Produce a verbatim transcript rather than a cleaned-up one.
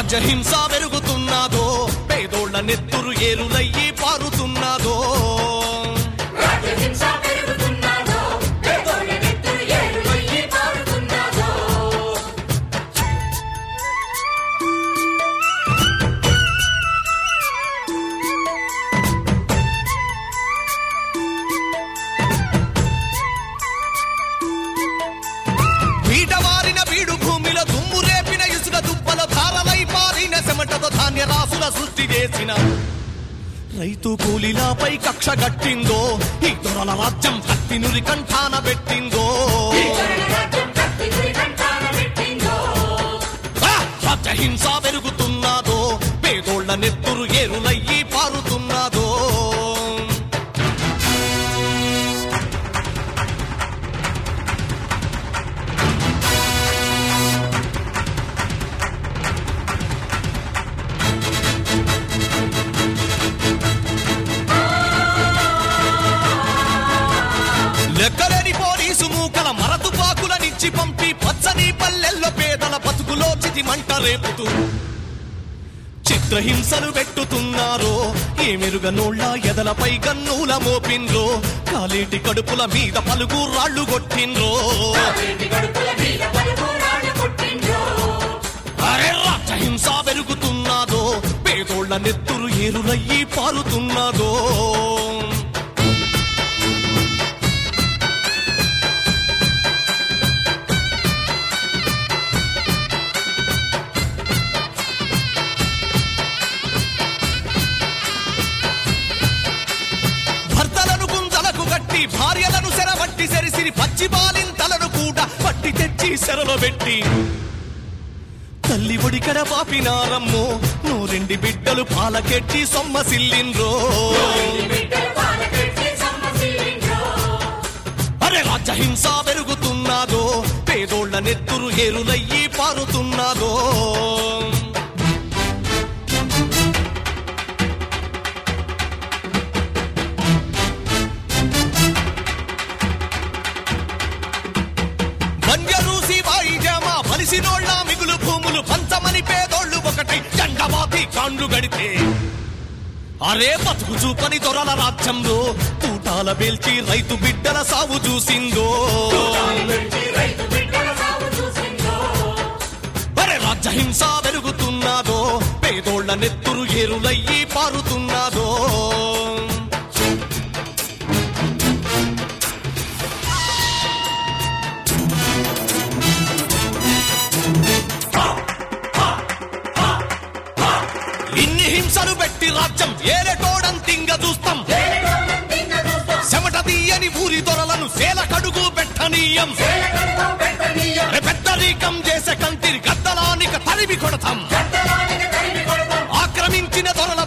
రాజ్యహింస పెరుగుతున్నదో పేదోళ్ల నెత్తురు ఏరులయ్యి పారుతున్నదో రాసుల సృష్టి చేసిన రైతు కూలీలపై కక్ష గట్టిందో ఈ దొరల రాజ్యం కత్తినురి కంఠాన పెట్టిందో రాజ్యహింస పెరుగుతున్నదో పేదోళ్ల నెత్తురు ఏరులయ్యి పారుతున్నదో లెక్కలేని పోలీసు మూకల మరతుపాకులనిచ్చి పంపి పచ్చని పల్లెల్లో పేదల బతుకులో చితి మంట రేపుతూ చిత్రహింసలు పెట్టుతున్నారో ఏ మెరుగనోళ్ళ ఎదలపై గన్నుల మోపిండ్రో కాలేటి కడుపుల మీద పలుగు రాళ్లు కొట్టిండ్రో అరే రాజ్యహింస పెరుగుతున్నదో పేదోళ్ల నెత్తురు ఏరులయ్యి పారుతున్నదో భార్యలను సెరబట్టి సెరిసిరి పచ్చి బాలింతలను కూడా పట్టి తెచ్చి సెరలో పెట్టి తల్లి ఒడికడ పాపినారమ్మో నూరెండి బిడ్డలు పాలకెట్టి సొమ్మసిల్లిండ్రో అరే రాజ్యహింస పెరుగుతున్నదో పేదోళ్ల నెత్తురు ఏరులయ్యి పారుతున్నదో మనిషినోళ్ళ మిగులు భూములు పంచమని పేదోళ్ళు ఒకటై జండబాతి కాండ్లు గడితే అరే బతుకు చూపని దొరల రాజ్యంలో తూటాల బెల్చి రైతు బిడ్డల సాగు చూసిందో అరే రాజ్యహింస పెరుగుతున్నదో పేదోళ్ల నెత్తురు ఏరులయ్యి పారుతున్నదో ఇన్ని హింసలు పెట్టి రాజ్యం ఏలటోడంతింగ చూస్తాం చెమట తీయని ఊరి దొరలను సేల కడుగు పెట్టనీయం పెద్దరీకం చేసే కంటిని గద్దలానిక తరిమి కొడతాం ఆక్రమించిన దొరల